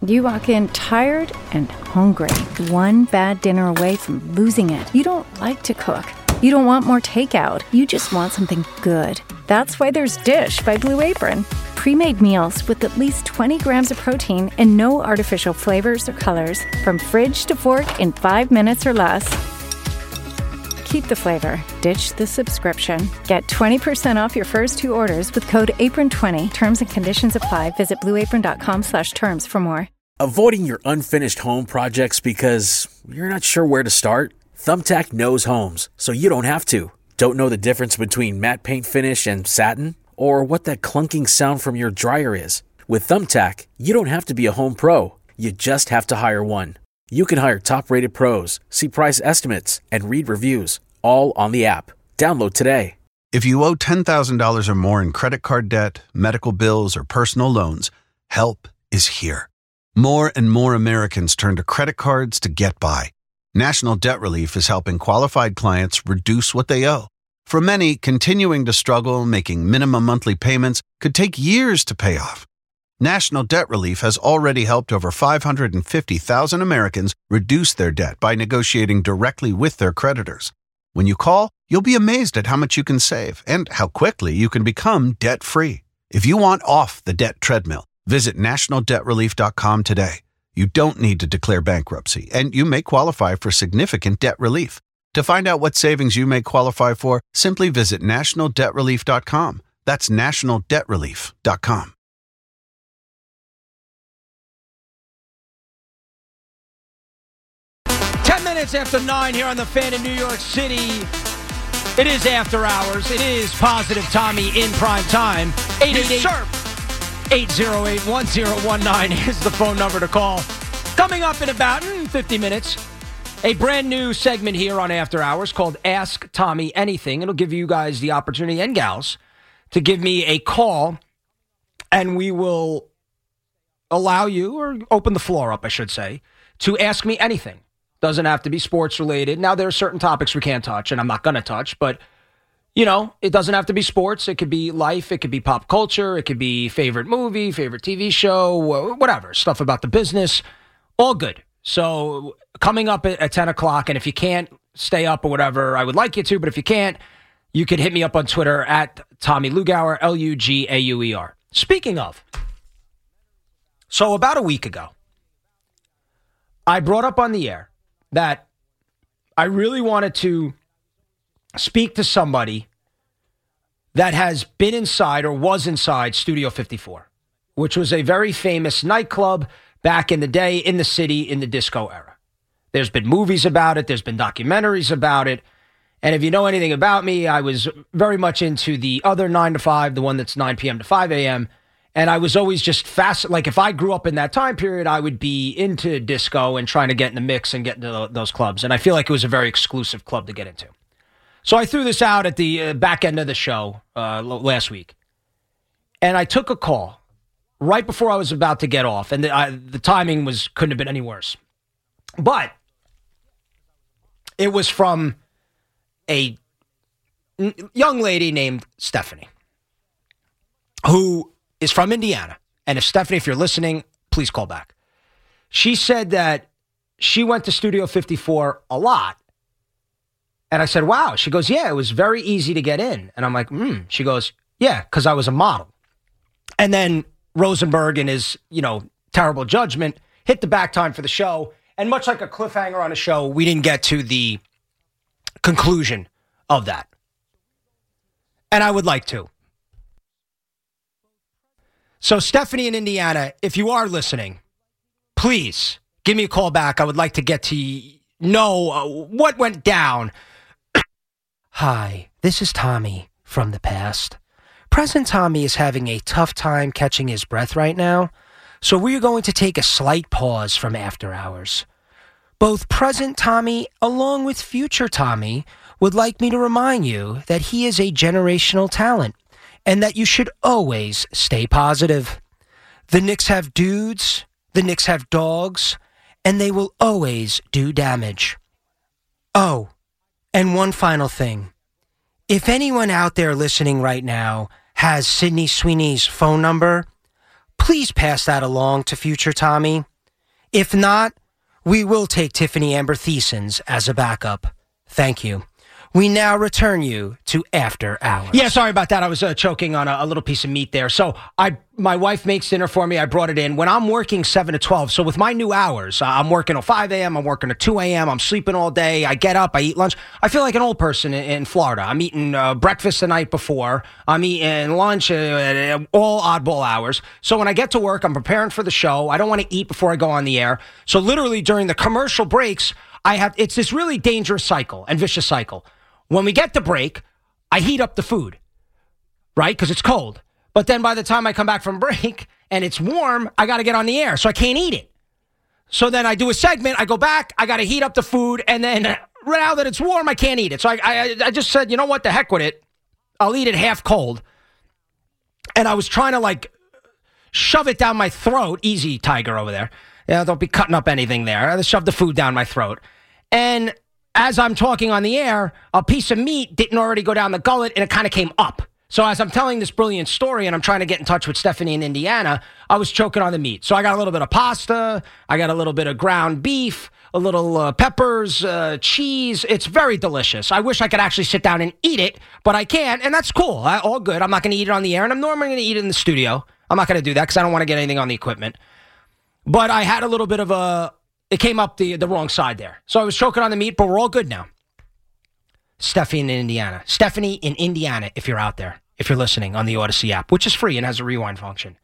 You walk in tired and hungry, one bad dinner away from losing it. You don't like to cook. You don't want more takeout. You just want something good. That's why there's Dish by Blue Apron. Pre-made meals with at least 20 grams of protein and no artificial flavors or colors. From fridge to fork in 5 minutes or less. Keep the flavor. Ditch the subscription. Get 20% off your first 2 orders with code APRON20. Terms and conditions apply. Visit blueapron.com/terms for more. Avoiding your unfinished home projects because you're not sure where to start? Thumbtack knows homes, so you don't have to. Don't know the difference between matte paint finish and satin? Or what that clunking sound from your dryer is? With Thumbtack, you don't have to be a home pro. You just have to hire one. You can hire top-rated pros, see price estimates, and read reviews, all on the app. Download today. If you owe $10,000 or more in credit card debt, medical bills, or personal loans, help is here. More and more Americans turn to credit cards to get by. National Debt Relief is helping qualified clients reduce what they owe. For many, continuing to struggle, making minimum monthly payments could take years to pay off. National Debt Relief has already helped over 550,000 Americans reduce their debt by negotiating directly with their creditors. When you call, you'll be amazed at how much you can save and how quickly you can become debt-free. If you want off the debt treadmill, visit nationaldebtrelief.com today. You don't need to declare bankruptcy, and you may qualify for significant debt relief. To find out what savings you may qualify for, simply visit nationaldebtrelief.com. That's nationaldebtrelief.com. Minutes after 9 here on The Fan in New York City. It is After Hours. It is Positive Tommy in prime time. 888-808-1019 is the phone number to call. Coming up in about 50 minutes, a brand new segment here on After Hours called Ask Tommy Anything. It'll give you guys the opportunity, and gals, to give me a call, and we will allow you, or open the floor up, I should say, to ask me anything. Doesn't have to be sports related. Now, there are certain topics we can't touch, and I'm not going to touch, but, you know, it doesn't have to be sports. It could be life. It could be pop culture. It could be favorite movie, favorite TV show, whatever. Stuff about the business. All good. So coming up at 10 o'clock, and if you can't stay up or whatever, I would like you to, but if you can't, you could hit me up on Twitter at Tommy Lugauer, Lugauer. Speaking of, so about a week ago, I brought up on the air that I really wanted to speak to somebody that has been inside or was inside Studio 54, which was a very famous nightclub back in the day in the city in the disco era. There's been movies about it. There's been documentaries about it. And if you know anything about me, I was very much into the other 9 to 5, the one that's 9 p.m. to 5 a.m., and I was always just fast. Like, if I grew up in that time period, I would be into disco and trying to get in the mix and get into those clubs. And I feel like it was a very exclusive club to get into. So I threw this out at the back end of the show last week. And I took a call right before I was about to get off. And the timing couldn't have been any worse. But it was from a young lady named Stephanie, who is from Indiana. And if Stephanie, if you're listening, please call back. She said that she went to Studio 54 a lot. And I said, wow. She goes, yeah, it was very easy to get in. And I'm like, She goes, yeah, because I was a model. And then Rosenberg, in his, terrible judgment, hit the back time for the show. And much like a cliffhanger on a show, we didn't get to the conclusion of that. And I would like to. So, Stephanie in Indiana, if you are listening, please give me a call back. I would like to get to know what went down. Hi, this is Tommy from the past. Present Tommy is having a tough time catching his breath right now, so we're going to take a slight pause from After Hours. Both present Tommy, along with future Tommy, would like me to remind you that he is a generational talent, and that you should always stay positive. The Knicks have dudes, the Knicks have dogs, and they will always do damage. Oh, and one final thing. If anyone out there listening right now has Sydney Sweeney's phone number, please pass that along to future Tommy. If not, we will take Tiffany Amber Thiessen's as a backup. Thank you. We now return you to After Hours. Yeah, sorry about that. I was choking on a little piece of meat there. So my wife makes dinner for me. I brought it in. When I'm working 7 to 12, so with my new hours, I'm working at 5 a.m., I'm working at 2 a.m., I'm sleeping all day, I get up, I eat lunch. I feel like an old person in Florida. I'm eating breakfast the night before. I'm eating lunch at all oddball hours. So when I get to work, I'm preparing for the show. I don't want to eat before I go on the air. So literally during the commercial breaks, it's this really dangerous cycle and vicious cycle. When we get to break, I heat up the food, right? Because it's cold. But then by the time I come back from break and it's warm, I got to get on the air, so I can't eat it. So then I do a segment, I go back, I got to heat up the food, and then now that it's warm, I can't eat it. So I just said, you know what, the heck with it. I'll eat it half cold. And I was trying to, shove it down my throat. Easy, Tiger over there. Yeah, don't be cutting up anything there. I shove the food down my throat. And as I'm talking on the air, a piece of meat didn't already go down the gullet, and it kind of came up. So as I'm telling this brilliant story and I'm trying to get in touch with Stephanie in Indiana, I was choking on the meat. So I got a little bit of pasta, I got a little bit of ground beef, a little peppers, cheese. It's very delicious. I wish I could actually sit down and eat it, but I can't, and that's cool. All good. I'm not going to eat it on the air, and I'm normally going to eat it in the studio. I'm not going to do that because I don't want to get anything on the equipment. But I had a little bit of it came up the wrong side there. So I was choking on the meat, but we're all good now. Stephanie in Indiana, if you're out there, if you're listening on the Odyssey app, which is free and has a rewind function.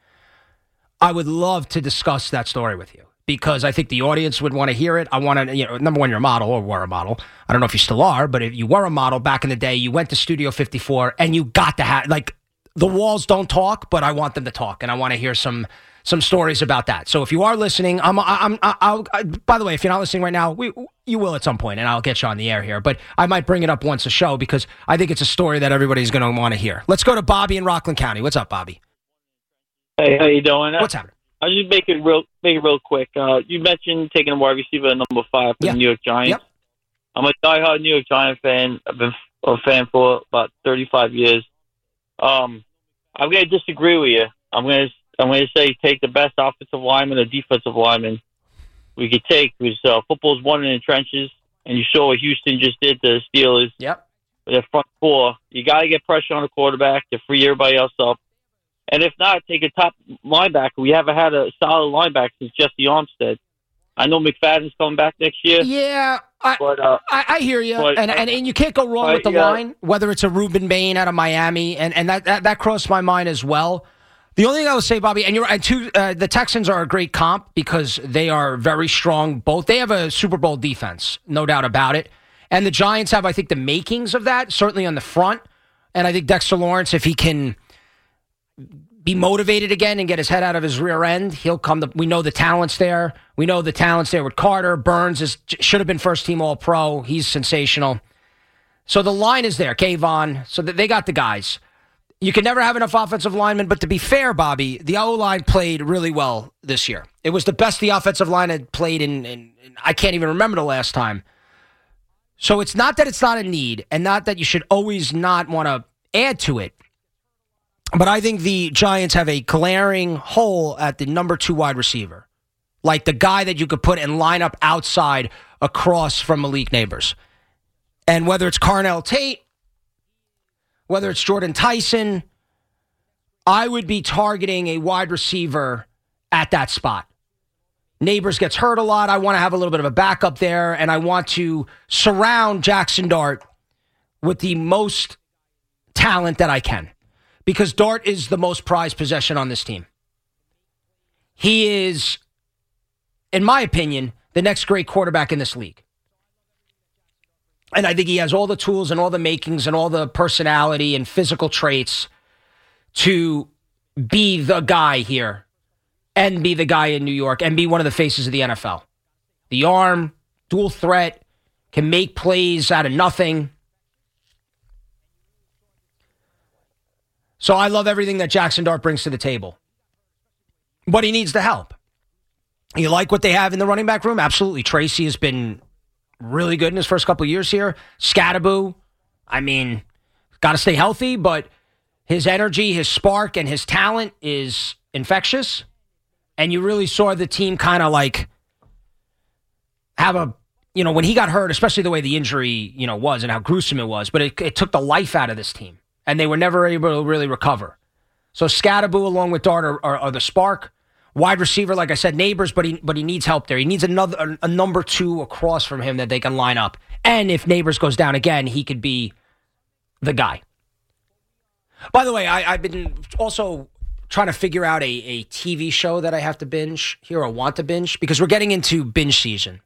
I would love to discuss that story with you because I think the audience would want to hear it. I want to, number one, you're a model or were a model. I don't know if you still are, but if you were a model back in the day, you went to Studio 54 and you got to have, the walls don't talk, but I want them to talk, and I want to hear some stories about that. So if you are listening, I'll by the way, if you're not listening right now, you will at some point, and I'll get you on the air here. But I might bring it up once a show because I think it's a story that everybody's going to want to hear. Let's go to Bobby in Rockland County. What's up, Bobby? Hey, how you doing? What's happening? I'll just make it real quick. You mentioned taking a wide receiver at number 5 for the New York Giants. Yep. I'm a diehard New York Giants fan. I've been a fan for about 35 years. I'm going to disagree with you. I'm going to say take the best offensive lineman or defensive lineman we could take because football's won in the trenches, and you saw what Houston just did to the Steelers. Yep. With their front four. You got to get pressure on the quarterback to free everybody else up. And if not, take a top linebacker. We haven't had a solid linebacker since Jesse Armstead. I know McFadden's coming back next year. Yeah, I hear you. And you can't go wrong with the line, whether it's a Reuben Bain out of Miami, and that crossed my mind as well. The only thing I would say, Bobby, and the Texans are a great comp because they are very strong. Both they have a Super Bowl defense, no doubt about it. And the Giants have, I think, the makings of that, certainly on the front. And I think Dexter Lawrence, if he can be motivated again and get his head out of his rear end, he'll come. We know the talent's there. We know the talent's there with Carter. Burns should have been first-team All-Pro. He's sensational. So the line is there, Kayvon. So they got the guys. You can never have enough offensive linemen, but to be fair, Bobby, the O-line played really well this year. It was the best the offensive line had played in I can't even remember the last time. So it's not that it's not a need, and not that you should always not want to add to it. But I think the Giants have a glaring hole at the number 2 wide receiver. Like the guy that you could put and line up outside across from Malik Neighbors. And whether it's Carnell Tate, whether it's Jordan Tyson, I would be targeting a wide receiver at that spot. Neighbors gets hurt a lot. I want to have a little bit of a backup there, and I want to surround Jackson Dart with the most talent that I can. Because Dart is the most prized possession on this team. He is, in my opinion, the next great quarterback in this league. And I think he has all the tools and all the makings and all the personality and physical traits to be the guy here and be the guy in New York and be one of the faces of the NFL. The arm, dual threat, can make plays out of nothing. So I love everything that Jackson Dart brings to the table. But he needs the help. You like what they have in the running back room? Absolutely. Tracy has been really good in his first couple of years here. Scattaboo, got to stay healthy, but his energy, his spark, and his talent is infectious. And you really saw the team kind of have a, when he got hurt, especially the way the injury, was and how gruesome it was, but it took the life out of this team, and they were never able to really recover. So Scadaboo along with Dart are the spark. Wide receiver, like I said, Neighbors, but he needs help there. He needs a number 2 across from him that they can line up. And if Neighbors goes down again, he could be the guy. By the way, I've been also trying to figure out a TV show that I have to binge here or want to binge because we're getting into binge season.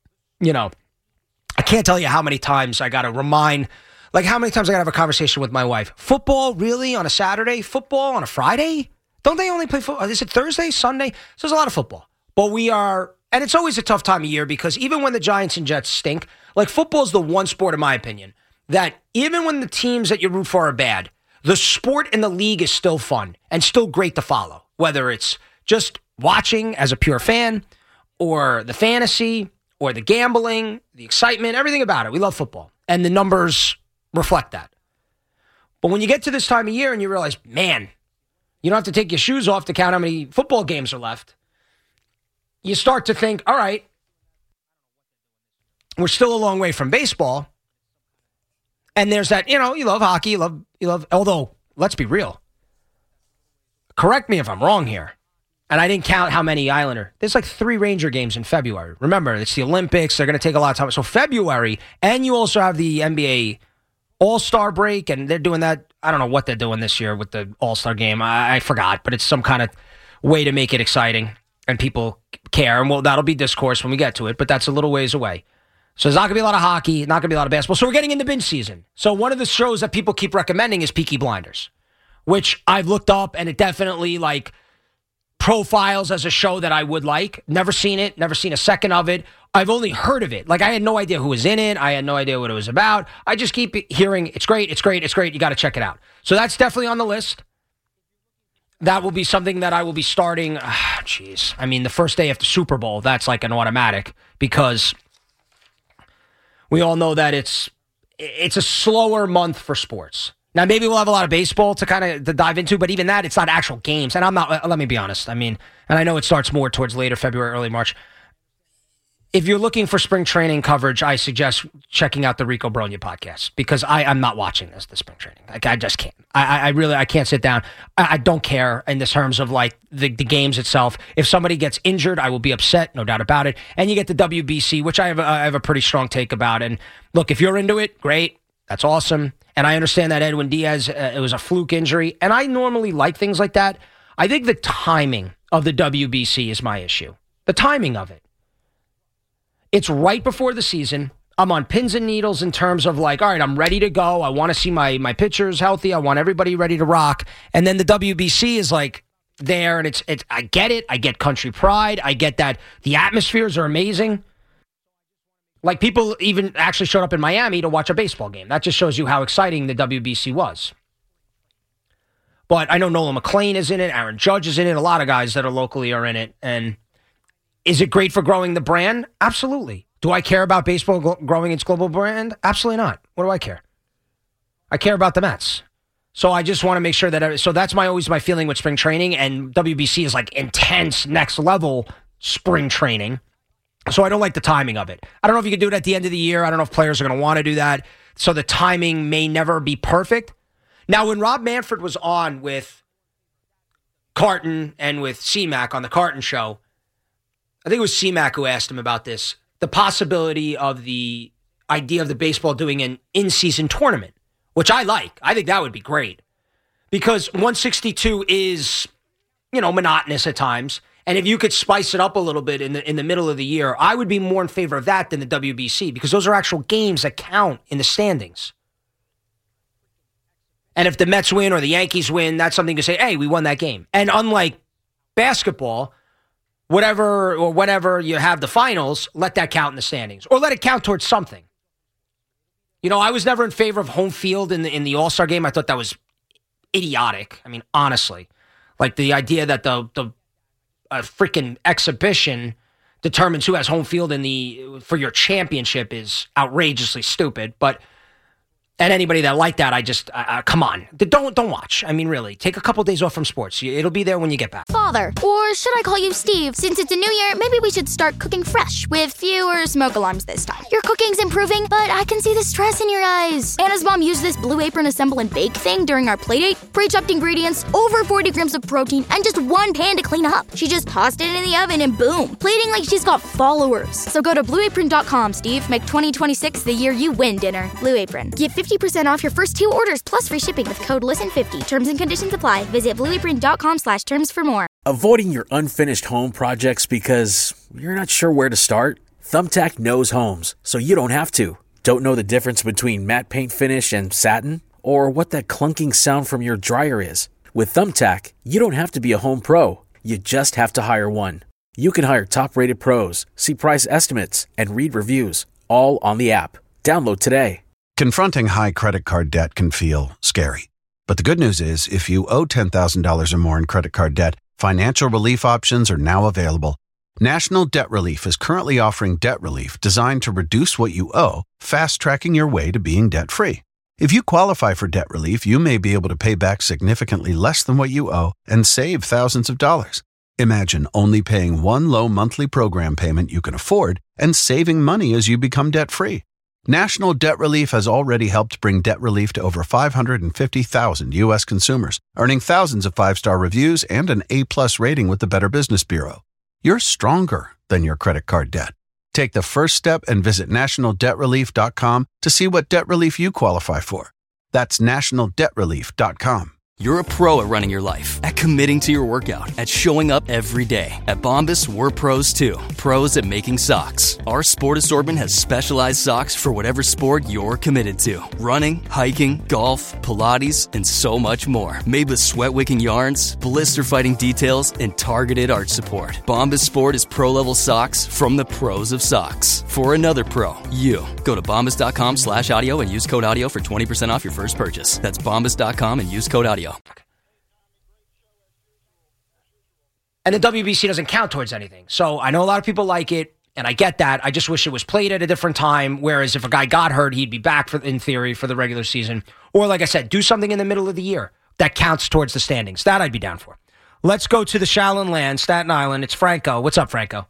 I can't tell you how many times I got to remind, like how many times I got to have a conversation with my wife. Football, really, on a Saturday? Football on a Friday? Don't they only play football? Is it Thursday, Sunday? So there's a lot of football. But and it's always a tough time of year because even when the Giants and Jets stink, like football is the one sport, in my opinion, that even when the teams that you root for are bad, the sport in the league is still fun and still great to follow. Whether it's just watching as a pure fan or the fantasy or the gambling, the excitement, everything about it. We love football. And the numbers reflect that. But when you get to this time of year and you realize, man, you don't have to take your shoes off to count how many football games are left. You start to think, all right, we're still a long way from baseball. And there's that, you love hockey, you love, although, let's be real. Correct me if I'm wrong here. And I didn't count how many Islander. There's like 3 Ranger games in February. Remember, it's the Olympics. They're going to take a lot of time. So February, and you also have the NBA All-Star break, and they're doing that. I don't know what they're doing this year with the All-Star game. I forgot, but it's some kind of way to make it exciting and people care. And that'll be discourse when we get to it, but that's a little ways away. So there's not going to be a lot of hockey, not going to be a lot of basketball. So we're getting into binge season. So one of the shows that people keep recommending is Peaky Blinders, which I've looked up, and it definitely profiles as a show that I would like. Never seen it, never seen a second of it. I've only heard of it. I had no idea who was in it. I had no idea what it was about. I just keep hearing, it's great, it's great, it's great. You got to check it out. So that's definitely on the list. That will be something that I will be starting. The first day after Super Bowl, that's like an automatic because we all know that it's a slower month for sports. Now, maybe we'll have a lot of baseball to dive into, but even that, it's not actual games. And let me be honest. And I know it starts more towards later February, early March. If you're looking for spring training coverage, I suggest checking out the Rico Bronya podcast because I'm not watching the spring training. I just can't. I can't sit down. I don't care in the terms of the games itself. If somebody gets injured, I will be upset, no doubt about it. And you get the WBC, which I have a pretty strong take about. And look, if you're into it, great. That's awesome. And I understand that Edwin Diaz, it was a fluke injury. And I normally like things like that. I think the timing of the WBC is my issue. The timing of it. It's right before the season. I'm on pins and needles in terms of all right, I'm ready to go. I want to see my pitchers healthy. I want everybody ready to rock. And then the WBC is there, and it's I get it. I get country pride. I get that the atmospheres are amazing. People even actually showed up in Miami to watch a baseball game. That just shows you how exciting the WBC was. But I know Nolan McLean is in it. Aaron Judge is in it. A lot of guys that are locally are in it. And is it great for growing the brand? Absolutely. Do I care about baseball growing its global brand? Absolutely not. What do I care? I care about the Mets. So I just want to make sure that... So that's always my feeling with spring training, and WBC is intense, next level spring training. So I don't like the timing of it. I don't know if you can do it at the end of the year. I don't know if players are going to want to do that. So the timing may never be perfect. Now, when Rob Manfred was on with Carton and with C-Mac on the Carton show, I think it was C-Mac who asked him about this, the possibility of the idea of the baseball doing an in-season tournament, which I like. I think that would be great because 162 is, monotonous at times. And if you could spice it up a little bit in the middle of the year, I would be more in favor of that than the WBC because those are actual games that count in the standings. And if the Mets win or the Yankees win, that's something to say, hey, we won that game. And unlike basketball, whenever you have the finals, let that count in the standings or let it count towards something. I was never in favor of home field in the All-Star game. I thought that was idiotic. Honestly, the idea that the freaking exhibition determines who has home field for your championship is outrageously stupid. But And anybody that like that, I just, come on. Don't watch. I mean, really, take a couple days off from sports. It'll be there when you get back. Father, or should I call you Steve? Since it's a new year, maybe we should start cooking fresh with fewer smoke alarms this time. Your cooking's improving, but I can see the stress in your eyes. Anna's mom used this Blue Apron assemble and bake thing during our playdate. Pre-chopped ingredients, over 40 grams of protein, and just one pan to clean up. She just tossed it in the oven and boom, plating like she's got followers. So go to blueapron.com, Steve. Make 2026 the year you win dinner. Blue Apron. Get 50% off your first 2 orders plus free shipping with code LISTEN50. Terms and conditions apply. Visit blueapron.com/terms for more. Avoiding your unfinished home projects because you're not sure where to start? Thumbtack knows homes, so you don't have to. Don't know the difference between matte paint finish and satin? Or what that clunking sound from your dryer is? With Thumbtack, you don't have to be a home pro. You just have to hire one. You can hire top-rated pros, see price estimates, and read reviews, all on the app. Download today. Confronting high credit card debt can feel scary. But the good news is, if you owe $10,000 or more in credit card debt, financial relief options are now available. National Debt Relief is currently offering debt relief designed to reduce what you owe, fast-tracking your way to being debt-free. If you qualify for debt relief, you may be able to pay back significantly less than what you owe and save thousands of dollars. Imagine only paying one low monthly program payment you can afford and saving money as you become debt-free. National Debt Relief has already helped bring debt relief to over 550,000 U.S. consumers, earning thousands of 5-star reviews and an A+ rating with the Better Business Bureau. You're stronger than your credit card debt. Take the first step and visit nationaldebtrelief.com to see what debt relief you qualify for. That's nationaldebtrelief.com. You're a pro at running your life, at committing to your workout, at showing up every day. At Bombas, we're pros too. Pros at making socks. Our sport assortment has specialized socks for whatever sport you're committed to. Running, hiking, golf, Pilates, and so much more. Made with sweat-wicking yarns, blister-fighting details, and targeted arch support. Bombas Sport is pro-level socks from the pros of socks. For another pro, you. Go to bombas.com/audio and use code audio for 20% off your first purchase. That's bombas.com and use code audio. And the WBC doesn't count towards anything. So I know a lot of people like it, and I get that. I just wish it was played at a different time, whereas if a guy got hurt, he'd be back, in theory, for the regular season. Or, like I said, do something in the middle of the year that counts towards the standings. That I'd be down for. Let's go to the Shallon Land, Staten Island. It's Franco. What's up, Franco?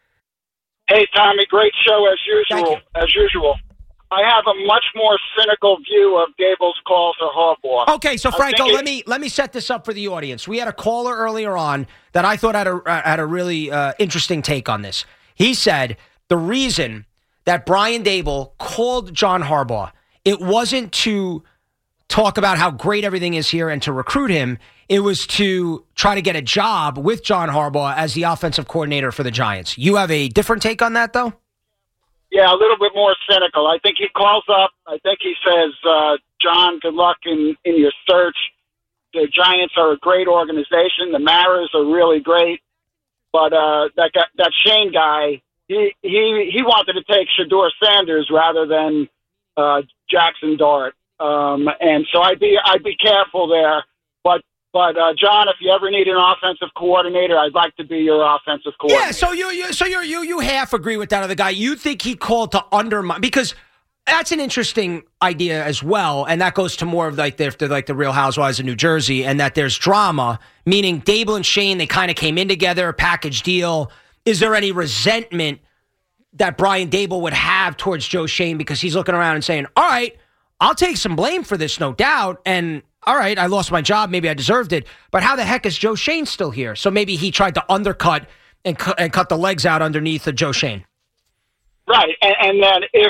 Hey, Tommy. Great show as usual. I have a much more cynical view of Gable's call to Harbaugh. Okay, so Franco, let me set this up for the audience. We had a caller earlier on that I thought had a really interesting take on this. He said the reason that Brian Daboll called John Harbaugh, it wasn't to talk about how great everything is here and to recruit him. It was to try to get a job with John Harbaugh as the offensive coordinator for the Giants. You have a different take on that, though? Yeah, a little bit more cynical. I think he calls up. I think he says, John, good luck in your search. The Giants are a great organization. The Maras are really great. But that Shane guy, he wanted to take Shedeur Sanders rather than Jackson Dart. And so I'd be careful there. But John, if you ever need an offensive coordinator, I'd like to be your offensive coordinator. Yeah, so you half agree with that other guy. You think he called to undermine, because that's an interesting idea as well, and that goes to more of like the Real Housewives of New Jersey, and that there's drama, meaning Daboll and Shane, they kind of came in together, a package deal. Is there any resentment that Brian Daboll would have towards Joe Shane because he's looking around and saying, all right, I'll take some blame for this, no doubt, and all right, I lost my job. Maybe I deserved it. But how the heck is Joe Shane still here? So maybe he tried to undercut and cut the legs out underneath of Joe Shane. Right. And then if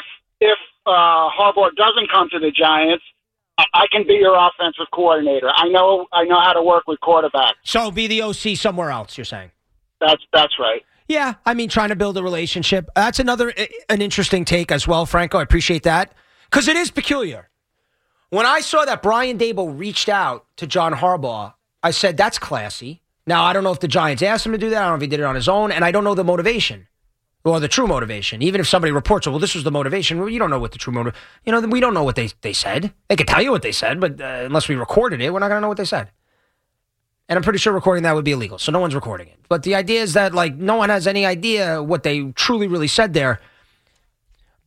Harbaugh doesn't come to the Giants, I can be your offensive coordinator. I know how to work with quarterbacks. So be the OC somewhere else, you're saying? That's right. Yeah, I mean, trying to build a relationship. That's an interesting take as well, Franco. I appreciate that. Because it is peculiar. When I saw that Brian Daboll reached out to John Harbaugh, I said, that's classy. Now, I don't know if the Giants asked him to do that. I don't know if he did it on his own, and I don't know the motivation or the true motivation. Even if somebody reports, well, this was the motivation, well, you don't know what the true motive. We don't know what they said. They could tell you what they said, but unless we recorded it, we're not going to know what they said. And I'm pretty sure recording that would be illegal, so no one's recording it. But the idea is that, no one has any idea what they truly, really said there.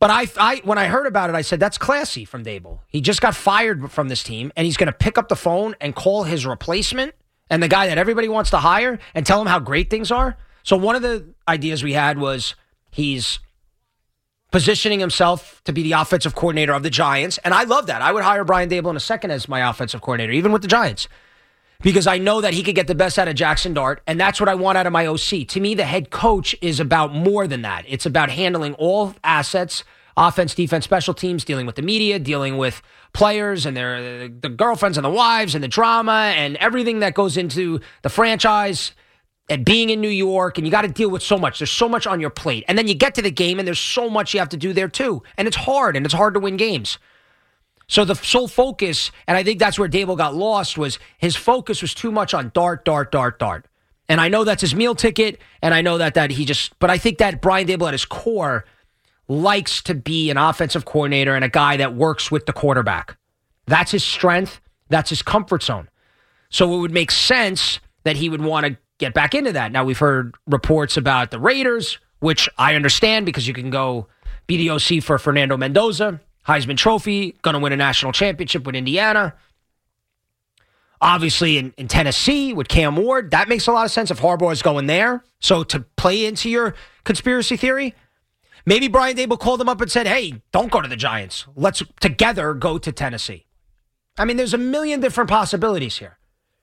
But I when I heard about it, I said, that's classy from Daboll. He just got fired from this team, and he's going to pick up the phone and call his replacement and the guy that everybody wants to hire and tell him how great things are. So one of the ideas we had was he's positioning himself to be the offensive coordinator of the Giants, and I love that. I would hire Brian Daboll in a second as my offensive coordinator, even with the Giants, because I know that he could get the best out of Jackson Dart, and that's what I want out of my OC. To me, the head coach is about more than that. It's about handling all assets, offense, defense, special teams, dealing with the media, dealing with players and the girlfriends and the wives and the drama and everything that goes into the franchise and being in New York, and you got to deal with so much. There's so much on your plate. And then you get to the game, and there's so much you have to do there, too. And it's hard to win games. So the sole focus, and I think that's where Daboll got lost, was his focus was too much on Dart. And I know that's his meal ticket, and I know that he just, but I think that Brian Daboll at his core likes to be an offensive coordinator and a guy that works with the quarterback. That's his strength. That's his comfort zone. So it would make sense that he would want to get back into that. Now, we've heard reports about the Raiders, which I understand because you can go be the OC for Fernando Mendoza, Heisman Trophy, going to win a national championship with Indiana. Obviously, in Tennessee with Cam Ward, that makes a lot of sense if Harbaugh is going there. So to play into your conspiracy theory, maybe Brian Daboll called him up and said, hey, don't go to the Giants. Let's together go to Tennessee. I mean, there's a million different possibilities here.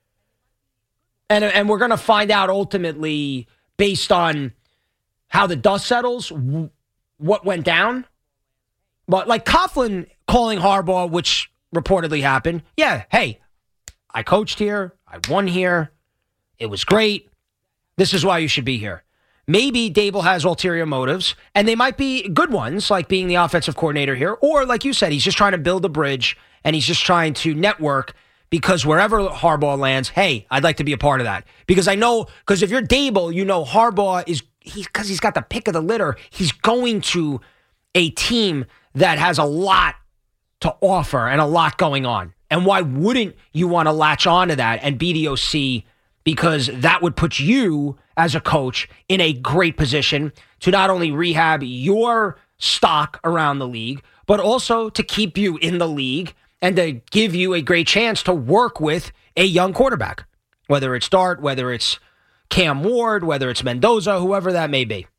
And we're going to find out ultimately based on how the dust settles, what went down. But like Coughlin calling Harbaugh, which reportedly happened, yeah, hey, I coached here, I won here, it was great, this is why you should be here. Maybe Daboll has ulterior motives, and they might be good ones, like being the offensive coordinator here, or like you said, he's just trying to build a bridge, and he's just trying to network, because wherever Harbaugh lands, hey, I'd like to be a part of that. Because I know, because if you're Daboll, you know Harbaugh is, because he's got the pick of the litter, he's going to a team that has a lot to offer and a lot going on. And why wouldn't you want to latch on to that and be the OC? Because that would put you as a coach in a great position to not only rehab your stock around the league, but also to keep you in the league and to give you a great chance to work with a young quarterback, whether it's Dart, whether it's Cam Ward, whether it's Mendoza, whoever that may be.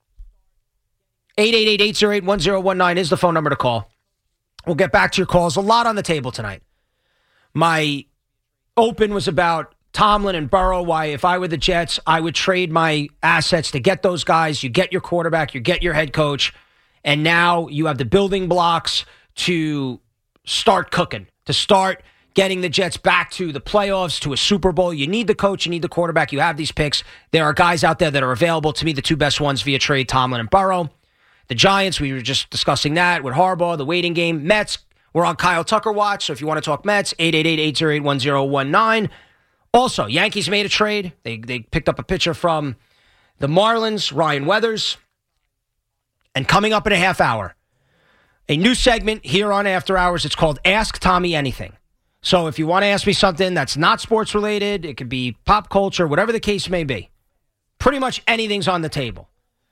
888-808-1019 is the phone number to call. We'll get back to your calls. A lot on the table tonight. My open was about Tomlin and Burrow, why if I were the Jets, I would trade my assets to get those guys. You get your quarterback, you get your head coach, and now you have the building blocks to start cooking, to start getting the Jets back to the playoffs, to a Super Bowl. You need the coach, you need the quarterback, you have these picks. There are guys out there that are available to me, the two best ones via trade, Tomlin and Burrow. The Giants, we were just discussing that with Harbaugh, the waiting game. Mets, we're on Kyle Tucker watch, so if you want to talk Mets, 888-808-1019. Also, Yankees made a trade. They picked up a pitcher from the Marlins, Ryan Weathers. And coming up in a half hour, a new segment here on After Hours. It's called Ask Tommy Anything. So if you want to ask me something that's not sports related, it could be pop culture, whatever the case may be. Pretty much anything's on the table.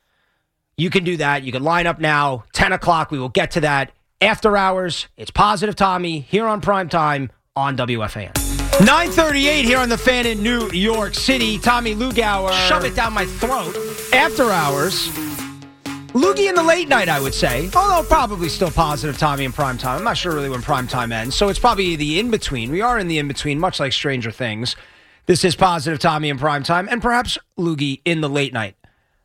You can do that. You can line up now. 10 o'clock, we will get to that. After Hours, it's Positive Tommy here on Primetime on WFAN. 9:38 here on the Fan in New York City. Tommy Lugauer. Shove it down my throat. After Hours. Loogie in the late night, I would say. Although probably still Positive Tommy in Primetime. I'm not sure really when Primetime ends. So it's probably the in-between. We are in the in-between, much like Stranger Things. This is Positive Tommy in Primetime. And perhaps Loogie in the late night.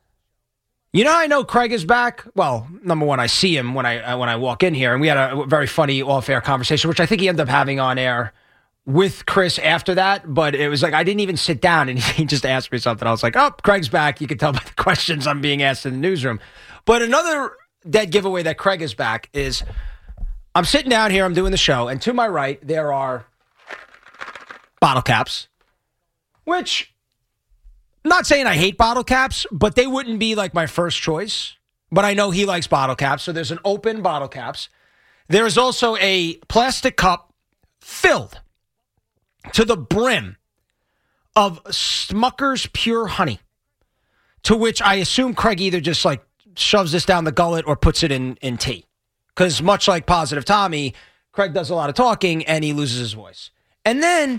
You know, I know Craig is back. Well, number one, I see him when I walk in here, and we had a very funny off-air conversation, which I think he ended up having on air with Chris after that. But it was like I didn't even sit down, and he just asked me something. I was like, "Oh, Craig's back." You can tell by the questions I'm being asked in the newsroom. But another dead giveaway that Craig is back is I'm sitting down here, I'm doing the show, and to my right there are bottle caps, which. Not saying I hate bottle caps, but they wouldn't be like my first choice. But I know he likes bottle caps, so there's an open bottle caps. There is also a plastic cup filled to the brim of Smucker's Pure Honey, to which I assume Craig either just like shoves this down the gullet or puts it in tea. because much like Positive Tommy, Craig does a lot of talking and he loses his voice. And then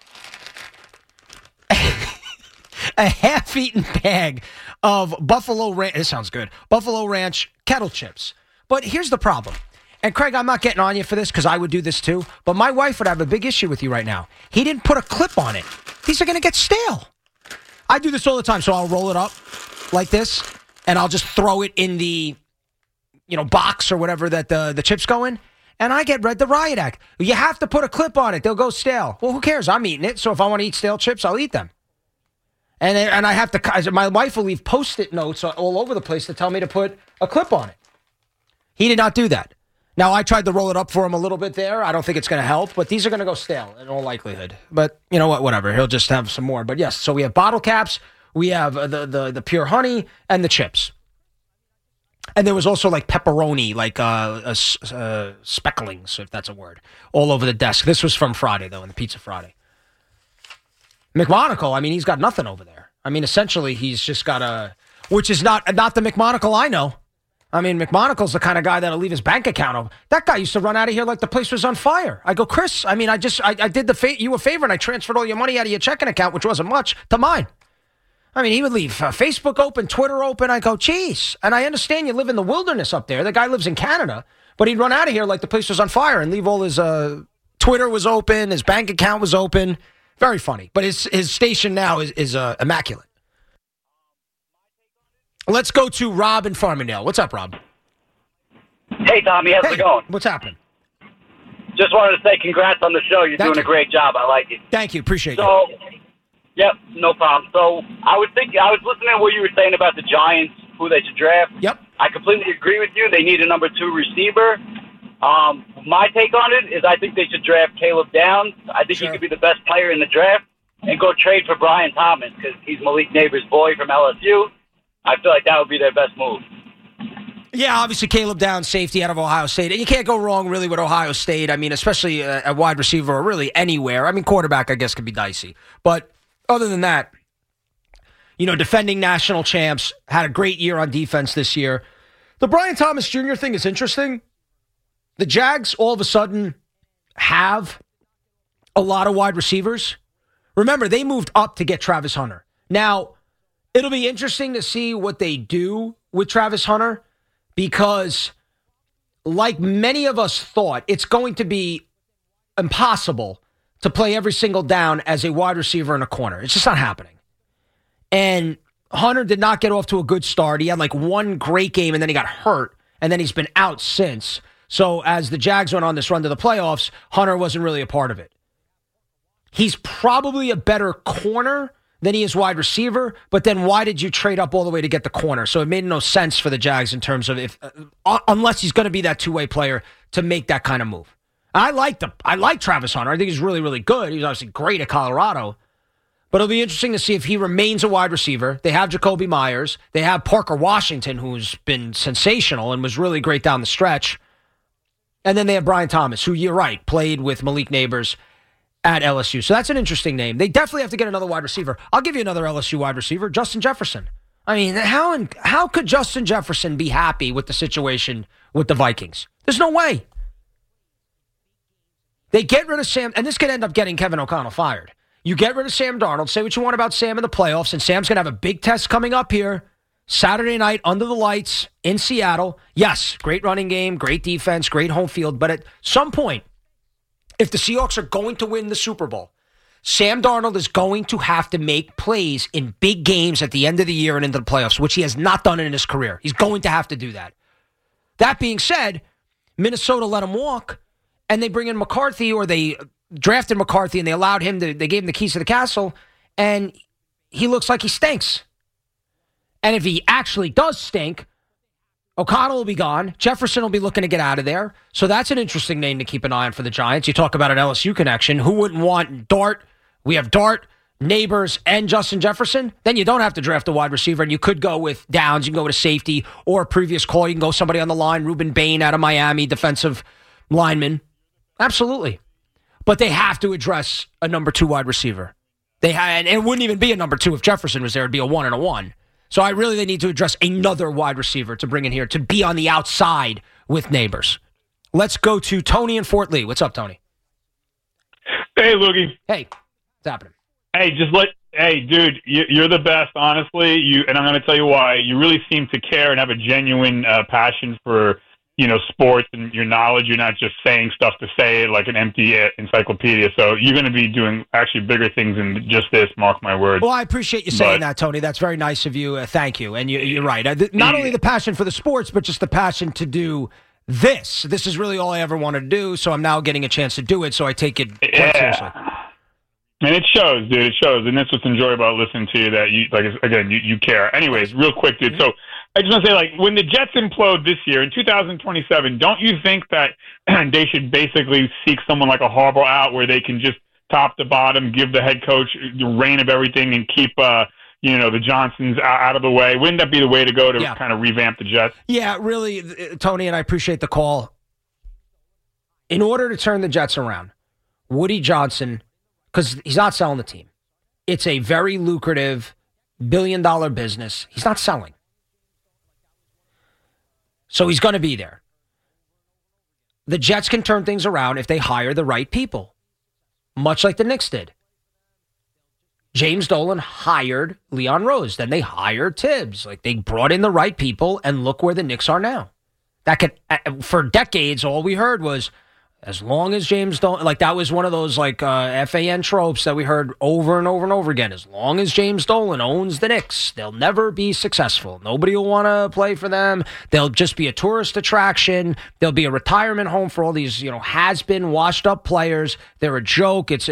a half-eaten bag of Buffalo Ranch. This sounds good. Buffalo Ranch kettle chips. But here's the problem. And Craig, I'm not getting on you for this because I would do this too, but my wife would have a big issue with you right now. He didn't put a clip on it. These are going to get stale. I do this all the time, so I'll roll it up like this, and I'll just throw it in the, box or whatever that the chips go in, and I get the riot act. You have to put a clip on it. They'll go stale. Well, who cares? I'm eating it, so if I want to eat stale chips, I'll eat them. And I have to, my wife will leave Post-it notes all over the place to tell me to put a clip on it. He did not do that. Now, I tried to roll it up for him a little bit there. I don't think it's going to help, but these are going to go stale in all likelihood. But you know what? Whatever. He'll just have some more. But yes, so we have bottle caps, we have the pure honey, and the chips. And there was also like pepperoni, like specklings, if that's a word, all over the desk. This was from Friday, though, in the Pizza Friday. McMonagle, he's got nothing over there. Essentially, he's just got which is not the McMonagle I know. McMonagle's the kind of guy that'll leave his bank account over. That guy used to run out of here like the place was on fire. I go, Chris, I did you a favor and I transferred all your money out of your checking account, which wasn't much, to mine. He would leave Facebook open, Twitter open. I go, geez. And I understand you live in the wilderness up there. The guy lives in Canada, but he'd run out of here like the place was on fire and leave all his Twitter was open, his bank account was open. Very funny. But his station now is immaculate. Let's go to Rob in Farmingdale. What's up, Rob? Hey, Tommy. How's it going? What's happening? Just wanted to say congrats on the show. You're doing a great job. I like it. Thank you. Appreciate you. Yep, no problem. So I was listening to what you were saying about the Giants, who they should draft. Yep. I completely agree with you. They need a number 2 receiver. My take on it is I think they should draft Caleb Downs. I think he could be the best player in the draft and go trade for Brian Thomas because he's Malik Neighbors' boy from LSU. I feel like that would be their best move. Yeah, obviously Caleb Downs, safety out of Ohio State. And you can't go wrong really with Ohio State. Especially a wide receiver or really anywhere. Quarterback I guess could be dicey. But other than that, defending national champs, had a great year on defense this year. The Brian Thomas Jr. thing is interesting. The Jags all of a sudden have a lot of wide receivers. Remember, they moved up to get Travis Hunter. Now, it'll be interesting to see what they do with Travis Hunter because, like many of us thought, it's going to be impossible to play every single down as a wide receiver in a corner. It's just not happening. And Hunter did not get off to a good start. He had like one great game, and then he got hurt, and then he's been out since. So as the Jags went on this run to the playoffs, Hunter wasn't really a part of it. He's probably a better corner than he is wide receiver, but then why did you trade up all the way to get the corner? So it made no sense for the Jags in terms of unless he's going to be that two-way player to make that kind of move. I like Travis Hunter. I think he's really, really good. He's obviously great at Colorado. But it'll be interesting to see if he remains a wide receiver. They have Jacoby Myers. They have Parker Washington, who's been sensational and was really great down the stretch. And then they have Brian Thomas, who, you're right, played with Malik Neighbors at LSU. So that's an interesting name. They definitely have to get another wide receiver. I'll give you another LSU wide receiver, Justin Jefferson. How could Justin Jefferson be happy with the situation with the Vikings? There's no way. They get rid of Sam, and this could end up getting Kevin O'Connell fired. You get rid of Sam Darnold, say what you want about Sam in the playoffs, and Sam's going to have a big test coming up here Saturday night under the lights in Seattle. Yes, great running game, great defense, great home field, but at some point, if the Seahawks are going to win the Super Bowl, Sam Darnold is going to have to make plays in big games at the end of the year and into the playoffs, which he has not done in his career. He's going to have to do that. That being said, Minnesota let him walk, and they bring in McCarthy, or they drafted McCarthy, and they gave him the keys to the castle, and he looks like he stinks. And if he actually does stink, O'Connell will be gone. Jefferson will be looking to get out of there. So that's an interesting name to keep an eye on for the Giants. You talk about an LSU connection. Who wouldn't want Dart? We have Dart, Neighbors, and Justin Jefferson. Then you don't have to draft a wide receiver, and you could go with Downs. You can go with a safety, or a previous call. You can go somebody on the line, Ruben Bain out of Miami, defensive lineman. Absolutely. But they have to address a number 2 wide receiver. And it wouldn't even be a number 2 if Jefferson was there. It'd be a 1 and a 1. So they need to address another wide receiver to bring in here to be on the outside with Neighbors. Let's go to Tony in Fort Lee. What's up, Tony? Hey, Loogie. Hey, what's happening? Hey, dude, you're the best, honestly. And I'm going to tell you why. You really seem to care and have a genuine passion for, sports and your knowledge. You're not just saying stuff to say it like an empty encyclopedia. So you're going to be doing actually bigger things than just this, mark my words. Well, I appreciate you saying that, Tony. That's very nice of you. Thank you. And you're right. Not only the passion for the sports, but just the passion to do this. This is really all I ever wanted to do, so I'm now getting a chance to do it, so I take it quite seriously. And it shows, dude. It shows. And that's what's enjoyable about listening to you, that you care. Anyways, real quick, dude. So I just want to say, when the Jets implode this year in 2027, don't you think that they should basically seek someone like a Harbaugh out where they can just top to bottom, give the head coach the reign of everything and keep, the Johnsons out of the way? Wouldn't that be the way to go to kind of revamp the Jets? Yeah, really, Tony, and I appreciate the call. In order to turn the Jets around, Woody Johnson, because he's not selling the team. It's a very lucrative billion-dollar business. He's not selling. So he's going to be there. The Jets can turn things around if they hire the right people, much like the Knicks did. James Dolan hired Leon Rose. Then they hired Tibbs. They brought in the right people, and look where the Knicks are now. For decades, all we heard was, as long as James Dolan, that was one of those FAN tropes that we heard over and over and over again. As long as James Dolan owns the Knicks, they'll never be successful. Nobody will want to play for them. They'll just be a tourist attraction. They'll be a retirement home for all these, has-been, washed-up players. They're a joke. It's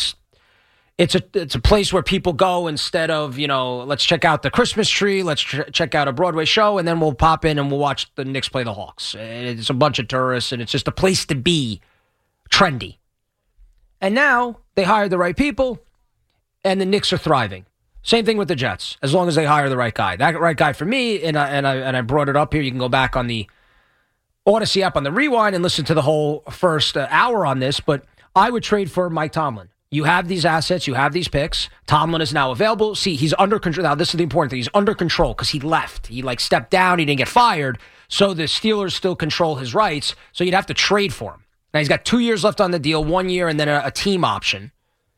a place where people go instead of, let's check out the Christmas tree, let's check out a Broadway show, and then we'll pop in and we'll watch the Knicks play the Hawks. It's a bunch of tourists, and it's just a place to be trendy. And now they hired the right people, and the Knicks are thriving. Same thing with the Jets, as long as they hire the right guy. That right guy for me, and I brought it up here. You can go back on the Odyssey app on the Rewind and listen to the whole first hour on this, but I would trade for Mike Tomlin. You have these assets. You have these picks. Tomlin is now available. See, he's under control. Now, this is the important thing. He's under control because he left. He stepped down. He didn't get fired. So the Steelers still control his rights. So you'd have to trade for him. Now, he's got 2 years left on the deal, 1 year, and then a team option.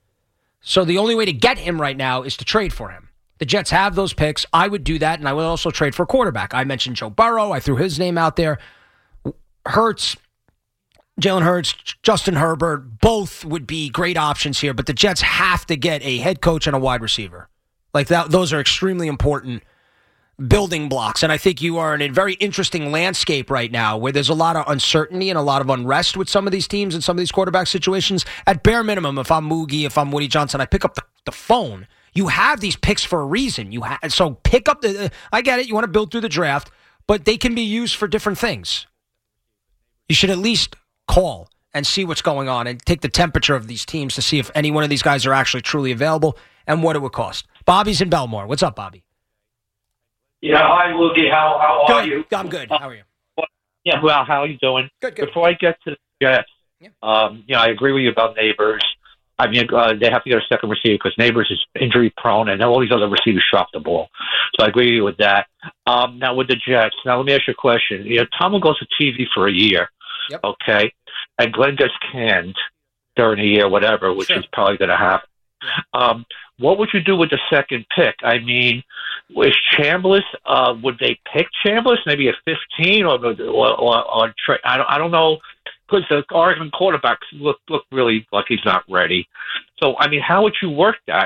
So the only way to get him right now is to trade for him. The Jets have those picks. I would do that, and I would also trade for a quarterback. I mentioned Joe Burrow. I threw his name out there. Hurts. Jalen Hurts, Justin Herbert, both would be great options here, but the Jets have to get a head coach and a wide receiver. Those are extremely important building blocks, and I think you are in a very interesting landscape right now where there's a lot of uncertainty and a lot of unrest with some of these teams and some of these quarterback situations. At bare minimum, if I'm Moogie, if I'm Woody Johnson, I pick up the phone. You have these picks for a reason. So pick up I get it, you want to build through the draft, but they can be used for different things. You should at least call and see what's going on and take the temperature of these teams to see if any one of these guys are actually truly available and what it would cost. Bobby's in Belmore. What's up, Bobby? Yeah, hi, Loogie. How are you? I'm good. How are you? Yeah, well, how are you doing? Good. Before I get to the Jets, I agree with you about Neighbors. I mean, they have to get a second receiver because Neighbors is injury prone, and all these other receivers drop the ball. So I agree with that. Now with the Jets, let me ask you a question. Tomlin goes to TV for a year. Yep. Okay, and Glenn gets canned during the year, whatever, which is probably going to happen. Yeah. What would you do with the second pick? I mean, is Chambliss? Would they pick Chambliss maybe at 15 or I don't know, because the Oregon quarterbacks look really like he's not ready. So I mean, how would you work that?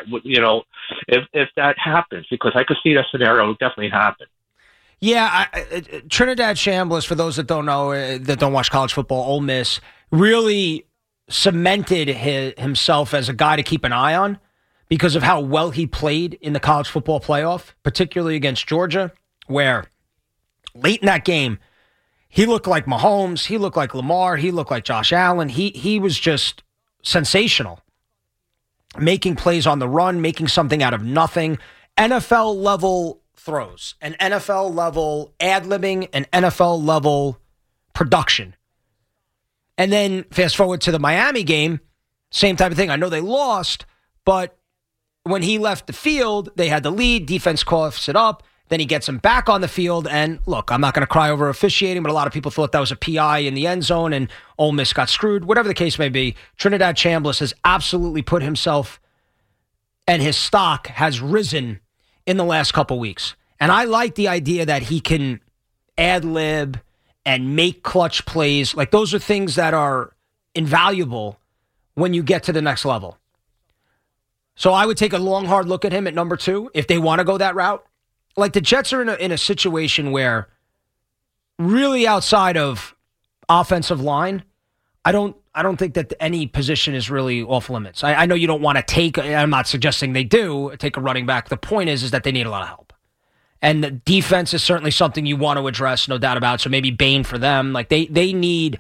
If that happens, because I could see that scenario definitely happen. Yeah, Trinidad Chambliss, for those that don't know, that don't watch college football, Ole Miss, really cemented himself as a guy to keep an eye on because of how well he played in the college football playoff, particularly against Georgia, where late in that game, he looked like Mahomes, he looked like Lamar, he looked like Josh Allen. He was just sensational, making plays on the run, making something out of nothing, NFL-level throws, an NFL-level ad-libbing, an NFL-level production. And then fast forward to the Miami game, same type of thing. I know they lost, but when he left the field, they had the lead, defense coughs it up, Then he gets him back on the field. And look, I'm not going to cry over officiating, but a lot of people thought that was a PI in the end zone and Ole Miss got screwed. Whatever the case may be, Trinidad Chambliss has absolutely put himself, and his stock has risen in the last couple weeks. And I like the idea that he can ad-lib and make clutch plays. Like, those are things that are invaluable when you get to the next level. So I would take a long, hard look at him at number 2 if they want to go that route. Like, the Jets are in a situation where really outside of offensive line, I don't think that any position is really off limits. I know you don't want to take, I'm not suggesting they do, take a running back. The point is that they need a lot of help. And the defense is certainly something you want to address, no doubt about it. So maybe Bain for them. Like, they need,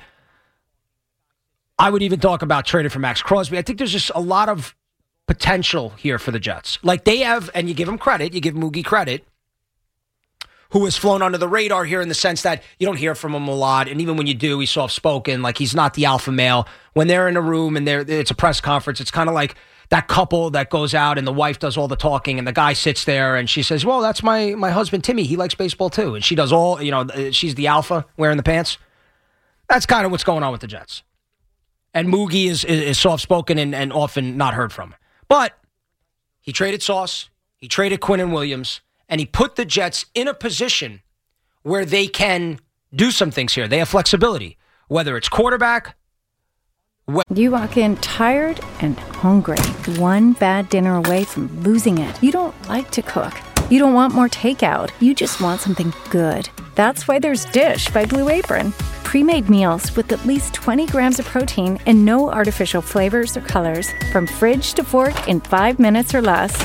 I would even talk about trading for Max Crosby. I think there's just a lot of potential here for the Jets. Like, they have, and you give them credit, you give Moogie credit, who has flown under the radar here in the sense that you don't hear from him a lot. And even when you do, he's soft-spoken. Like, he's not the alpha male. When they're in a room and it's a press conference, it's kind of like that couple that goes out and the wife does all the talking and the guy sits there and she says, well, that's my husband, Timmy. He likes baseball too. And she does all, she's the alpha wearing the pants. That's kind of what's going on with the Jets. And Moogie is soft-spoken and often not heard from. But he traded Sauce. He traded Quinnen Williams. And he put the Jets in a position where they can do some things here. They have flexibility, whether it's quarterback. You walk in tired and hungry, one bad dinner away from losing it. You don't like to cook. You don't want more takeout. You just want something good. That's why there's Dish by Blue Apron. Pre-made meals with at least 20 grams of protein and no artificial flavors or colors. From fridge to fork in 5 minutes or less.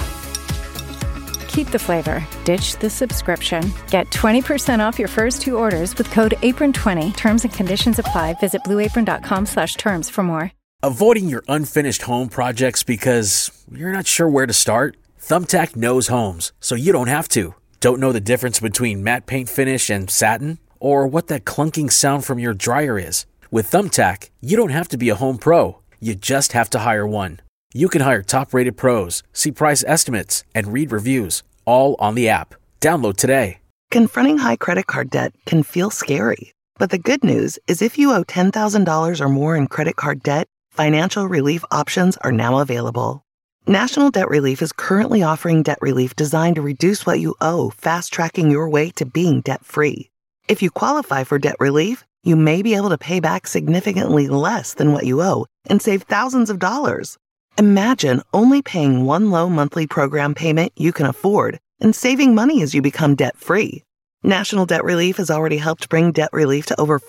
Keep the flavor. Ditch the subscription. Get 20% off your first 2 orders with code APRON20. Terms and conditions apply. Visit blueapron.com/terms for more. Avoiding your unfinished home projects because you're not sure where to start? Thumbtack knows homes, so you don't have to. Don't know the difference between matte paint finish and satin? Or what that clunking sound from your dryer is? With Thumbtack, you don't have to be a home pro. You just have to hire one. You can hire top-rated pros, see price estimates, and read reviews, all on the app. Download today. Confronting high credit card debt can feel scary. But the good news is if you owe $10,000 or more in credit card debt, financial relief options are now available. National Debt Relief is currently offering debt relief designed to reduce what you owe, fast-tracking your way to being debt-free. If you qualify for debt relief, you may be able to pay back significantly less than what you owe and save thousands of dollars. Imagine only paying one low monthly program payment you can afford and saving money as you become debt-free. National Debt Relief has already helped bring debt relief to over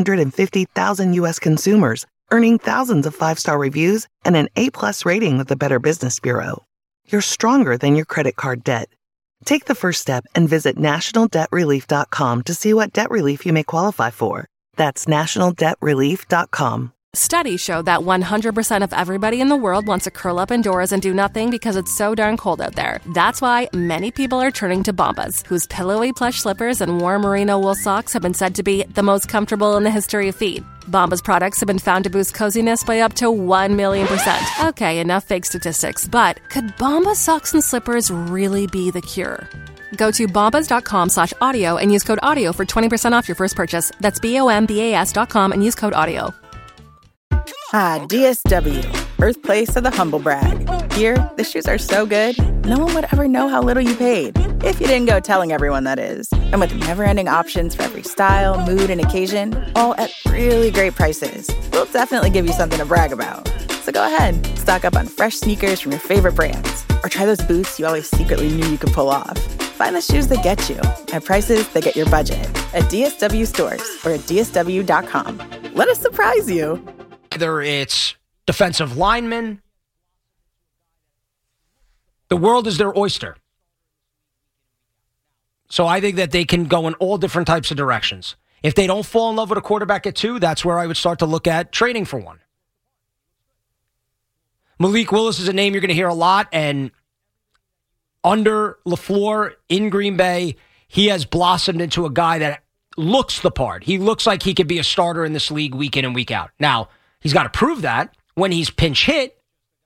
550,000 U.S. consumers, earning thousands of 5-star reviews and an A+ rating with the Better Business Bureau. You're stronger than your credit card debt. Take the first step and visit nationaldebtrelief.com to see what debt relief you may qualify for. That's nationaldebtrelief.com. Studies show that 100% of everybody in the world wants to curl up indoors and do nothing because it's so darn cold out there. That's why many people are turning to Bombas, whose pillowy plush slippers and warm merino wool socks have been said to be the most comfortable in the history of feet. Bombas products have been found to boost coziness by up to 1,000,000%. Okay, enough fake statistics, but could Bombas socks and slippers really be the cure? Go to bombas.com/audio and use code AUDIO for 20% off your first purchase. That's BOMBAS.com and use code AUDIO. DSW, birthplace of the humble brag. Here, the shoes are so good, no one would ever know how little you paid. If you didn't go telling everyone, that is. And with never-ending options for every style, mood, and occasion, all at really great prices, we'll definitely give you something to brag about. So go ahead, stock up on fresh sneakers from your favorite brands, or try those boots you always secretly knew you could pull off. Find the shoes that get you, at prices that get your budget, at DSW stores or at DSW.com. Let us surprise you. Whether it's defensive linemen, the world is their oyster. So I think that they can go in all different types of directions. If they don't fall in love with a quarterback at 2, that's where I would start to look at trading for one. Malik Willis is a name you're going to hear a lot, and under LaFleur in Green Bay, he has blossomed into a guy that looks the part. He looks like he could be a starter in this league week in and week out. Now, he's got to prove that when he's pinch hit,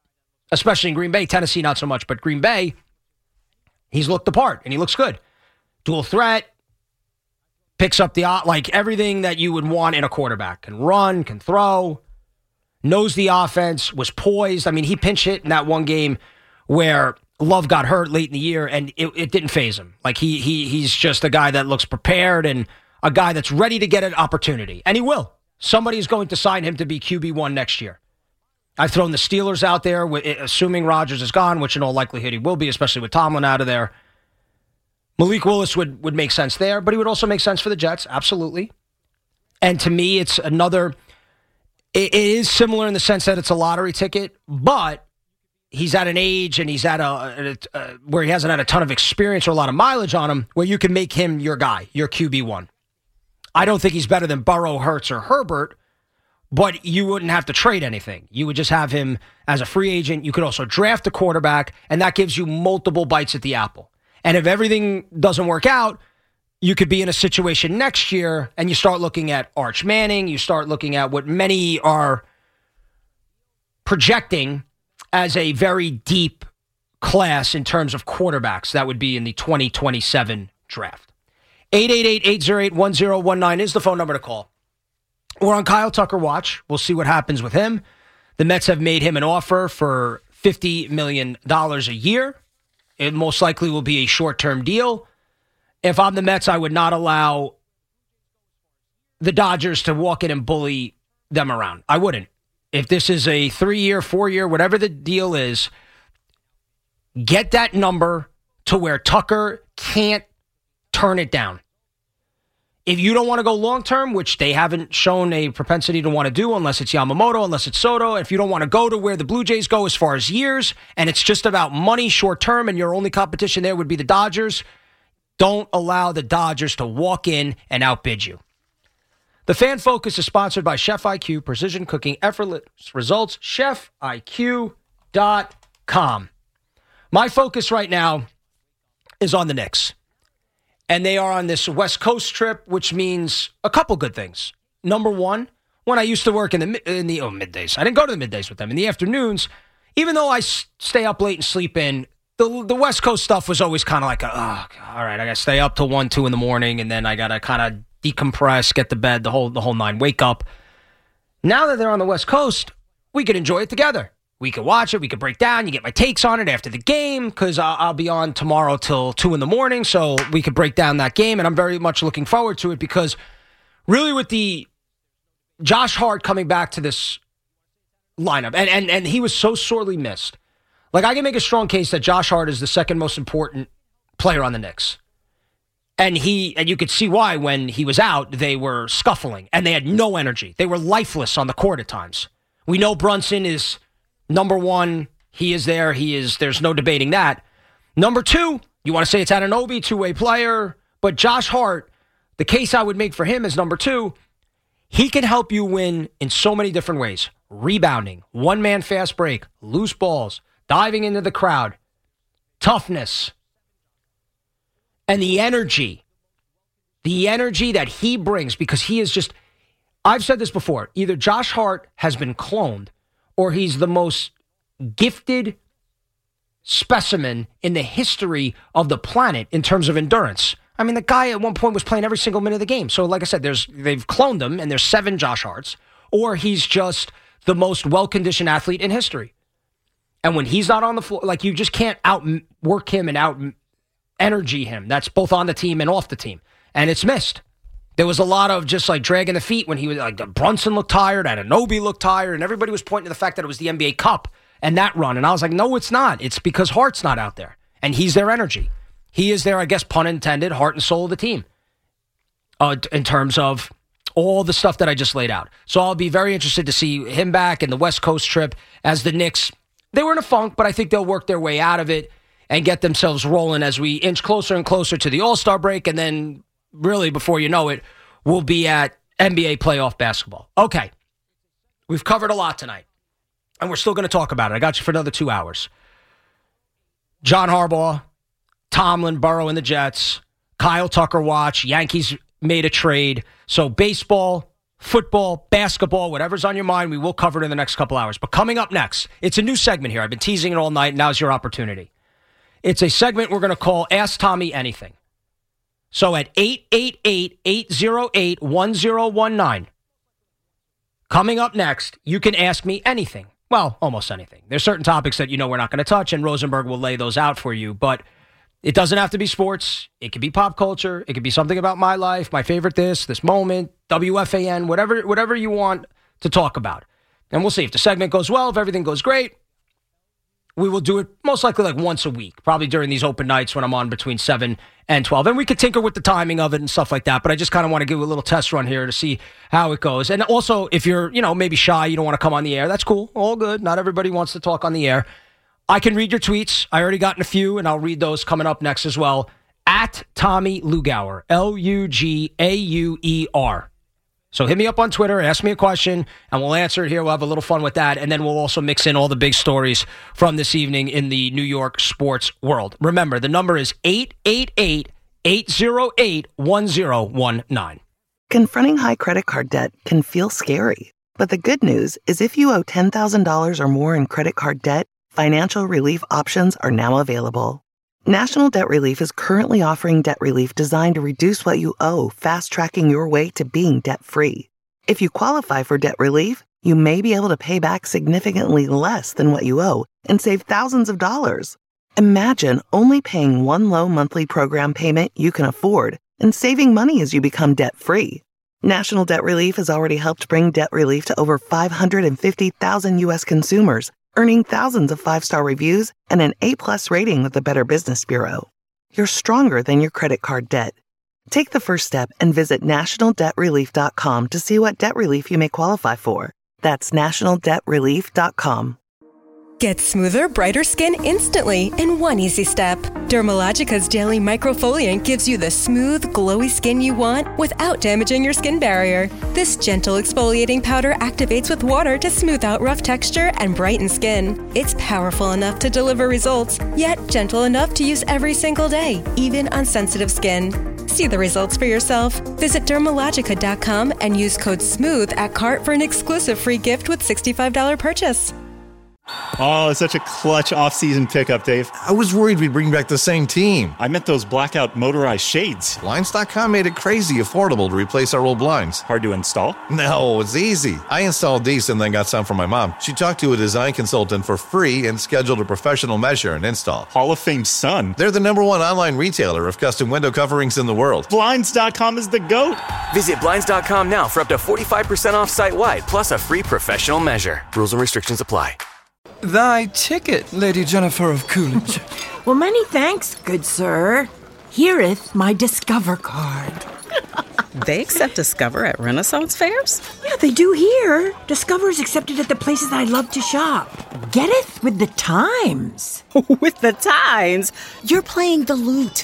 especially in Green Bay. Tennessee, not so much, but Green Bay, he's looked the part, and he looks good. dual threat, picks up like everything that you would want in a quarterback. Can run, can throw, knows the offense, was poised. I mean, he pinch hit in that one game where Love got hurt late in the year, and it didn't faze him. Like, he's just a guy that looks prepared and a guy that's ready to get an opportunity. And he will. Somebody's going to sign him to be QB1 next year. I've thrown the Steelers out there, assuming Rodgers is gone, which in all likelihood he will be, especially with Tomlin out of there. Malik Willis would make sense there, but he would also make sense for the Jets, absolutely. And to me, it's another... It is similar in the sense that it's a lottery ticket, but he's at an age and he's at where he hasn't had a ton of experience or a lot of mileage on him, where you can make him your guy, your QB1. I don't think he's better than Burrow, Hurts, or Herbert, but you wouldn't have to trade anything. You would just have him as a free agent. You could also draft a quarterback, and that gives you multiple bites at the apple. And if everything doesn't work out, you could be in a situation next year, and you start looking at Arch Manning. You start looking at what many are projecting as a very deep class in terms of quarterbacks. That would be in the 2027 draft. 888-808-1019 is the phone number to call. We're on Kyle Tucker watch. We'll see what happens with him. The Mets have made him an offer for $50 million a year. It most likely will be a short-term deal. If I'm the Mets, I would not allow the Dodgers to walk in and bully them around. I wouldn't. If this is a 3-year, 4-year, whatever the deal is, get that number to where Tucker can't turn it down. If you don't want to go long-term, which they haven't shown a propensity to want to do unless it's Yamamoto, unless it's Soto, if you don't want to go to where the Blue Jays go as far as years, and it's just about money short-term and your only competition there would be the Dodgers, don't allow the Dodgers to walk in and outbid you. The Fan Focus is sponsored by Chef IQ, precision cooking, effortless results, chefiq.com. My focus right now is on the Knicks. And they are on this West Coast trip, which means a couple good things. Number one, when I used to work in the middays, I didn't go to the middays with them. In the afternoons, even though I stay up late and sleep in, the West Coast stuff was always kind of like, all right, I got to stay up till 1, 2 in the morning, and then I got to kind of decompress, get to bed, the whole nine, wake up. Now that they're on the West Coast, we could enjoy it together. We could watch it. We could break down. You get my takes on it after the game because I'll be on tomorrow till 2 in the morning, so we could break down that game, and I'm very much looking forward to it because really with the Josh Hart coming back to this lineup, and he was so sorely missed. Like, I can make a strong case that Josh Hart is the second most important player on the Knicks. And you could see why when he was out, they were scuffling, and they had no energy. They were lifeless on the court at times. We know Brunson is number one. He is there. There's no debating that. Number two, you want to say it's Anunoby, two-way player, but Josh Hart, the case I would make for him is number two. He can help you win in so many different ways. Rebounding, one-man fast break, loose balls, diving into the crowd, toughness, and the energy that he brings, because he is just, I've said this before, either Josh Hart has been cloned or he's the most gifted specimen in the history of the planet in terms of endurance. I mean, the guy at one point was playing every single minute of the game. So like I said, they've cloned him, and there's 7 Josh Harts, or he's just the most well-conditioned athlete in history. And when he's not on the floor, like, you just can't outwork him and out-energy him. That's both on the team and off the team. And it's missed. There was a lot of just, like, dragging the feet when he was, like, Brunson looked tired, Anunoby looked tired, and everybody was pointing to the fact that it was the NBA Cup and that run. And I was like, no, it's not. It's because Hart's not out there. And he's their energy. He is their, I guess, pun intended, heart and soul of the team in terms of all the stuff that I just laid out. So I'll be very interested to see him back in the West Coast trip as the Knicks. They were in a funk, but I think they'll work their way out of it and get themselves rolling as we inch closer and closer to the All-Star break. And then, really, before you know it, we'll be at NBA playoff basketball. Okay. We've covered a lot tonight, and we're still going to talk about it. I got you for another 2 hours. John Harbaugh, Tomlin, Burrow, and the Jets, Kyle Tucker watch, Yankees made a trade. So baseball, football, basketball, whatever's on your mind, we will cover it in the next couple hours. But coming up next, it's a new segment here. I've been teasing it all night. Now's your opportunity. It's a segment we're going to call Ask Tommy Anything. So at 888-808-1019, coming up next, you can ask me anything. Well, almost anything. There's certain topics that we're not going to touch, and Rosenberg will lay those out for you. But it doesn't have to be sports. It could be pop culture. It could be something about my life, my favorite this moment, WFAN, whatever you want to talk about. And we'll see if the segment goes well, if everything goes great. We will do it most likely like once a week, probably during these open nights when I'm on between 7 and 12. And we could tinker with the timing of it and stuff like that, but I just kind of want to give a little test run here to see how it goes. And also, if you're, maybe shy, you don't want to come on the air, that's cool. All good. Not everybody wants to talk on the air. I can read your tweets. I already gotten a few, and I'll read those coming up next as well. At Tommy Lugauer, Lugauer. So hit me up on Twitter, ask me a question, and we'll answer it here. We'll have a little fun with that, and then we'll also mix in all the big stories from this evening in the New York sports world. Remember, the number is 888-808-1019. Confronting high credit card debt can feel scary, but the good news is if you owe $10,000 or more in credit card debt, financial relief options are now available. National Debt Relief is currently offering debt relief designed to reduce what you owe, fast-tracking your way to being debt-free. If you qualify for debt relief, you may be able to pay back significantly less than what you owe and save thousands of dollars. Imagine only paying one low monthly program payment you can afford and saving money as you become debt-free. National Debt Relief has already helped bring debt relief to over 550,000 U.S. consumers, earning thousands of 5-star reviews and an A+ rating with the Better Business Bureau. You're stronger than your credit card debt. Take the first step and visit nationaldebtrelief.com to see what debt relief you may qualify for. That's nationaldebtrelief.com. Get smoother, brighter skin instantly in one easy step. Dermalogica's daily microfoliant gives you the smooth, glowy skin you want without damaging your skin barrier. This gentle exfoliating powder activates with water to smooth out rough texture and brighten skin. It's powerful enough to deliver results, yet gentle enough to use every single day, even on sensitive skin. See the results for yourself. Visit Dermalogica.com and use code SMOOTH at cart for an exclusive free gift with $65 purchase. Oh, it's such a clutch off-season pickup, Dave. I was worried we'd bring back the same team. I meant those blackout motorized shades. Blinds.com made it crazy affordable to replace our old blinds. Hard to install? No, it's easy. I installed these and then got some for my mom. She talked to a design consultant for free and scheduled a professional measure and install. Hall of Fame son. They're the #1 online retailer of custom window coverings in the world. Blinds.com is the GOAT. Visit Blinds.com now for up to 45% off site-wide, plus a free professional measure. Rules and restrictions apply. Thy ticket, Lady Jennifer of Coolidge. Well, many thanks, good sir. Here'th my Discover card. They accept Discover at Renaissance fairs? Yeah, they do here. Discover is accepted at the places I love to shop. Getteth with the times. With the times? You're playing the lute.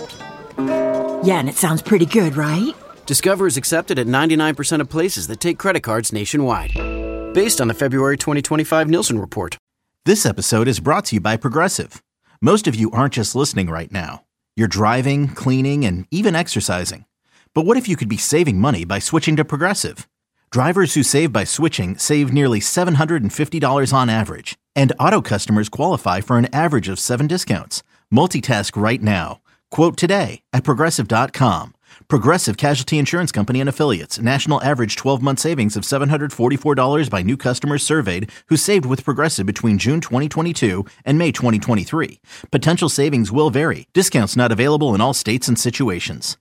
Yeah, and it sounds pretty good, right? Discover is accepted at 99% of places that take credit cards nationwide. Based on the February 2025 Nielsen report. This episode is brought to you by Progressive. Most of you aren't just listening right now. You're driving, cleaning, and even exercising. But what if you could be saving money by switching to Progressive? Drivers who save by switching save nearly $750 on average. And auto customers qualify for an average of 7 discounts. Multitask right now. Quote today at Progressive.com. Progressive Casualty Insurance Company and Affiliates. National average 12-month savings of $744 by new customers surveyed who saved with Progressive between June 2022 and May 2023. Potential savings will vary. Discounts not available in all states and situations.